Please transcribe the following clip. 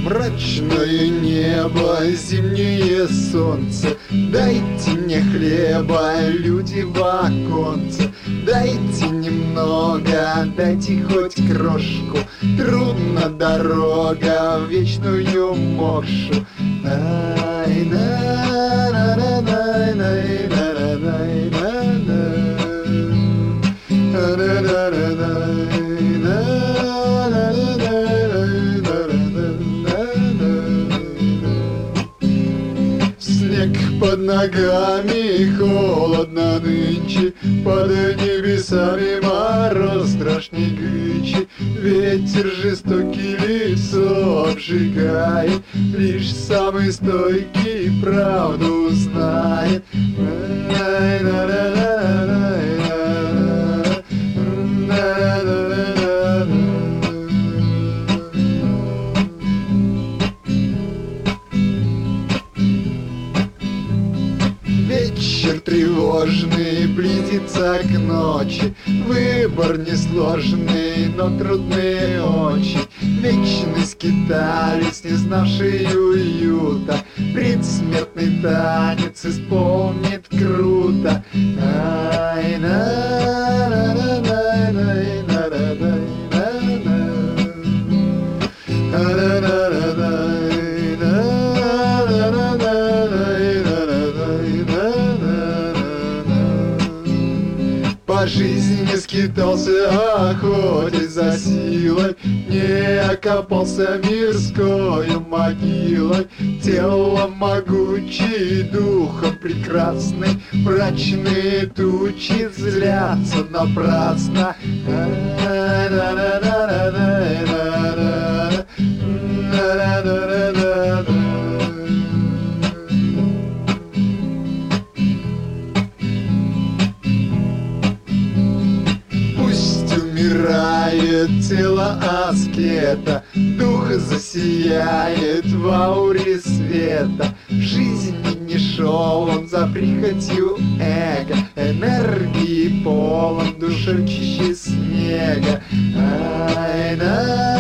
Мрачное небо, зимнее солнце. Дайте мне хлеба, люди в оконце. Дайте немного, дайте хоть крошку. Трудна дорога в вечную мокшу. Снег под ногами, холодно нынче, под небесами мороз страшный гычи. Ветер жестокий лицо обжигает, лишь самый стойкий правду знает. Вечер тревожный близится к ночи, выбор несложный, но трудный очень. Вечный скиталец, не знавший уюта, предсмертный танец исполнит круто. По жизни скитался, охотясь за силой, не окопался мирскою могилой. Телом могучий, духом прекрасный, мрачные тучи злятся напрасно. Умирает тело аскета, дух засияет в ауре света. В жизни не шел он за прихотью эго, энергии полон, душой чище снега.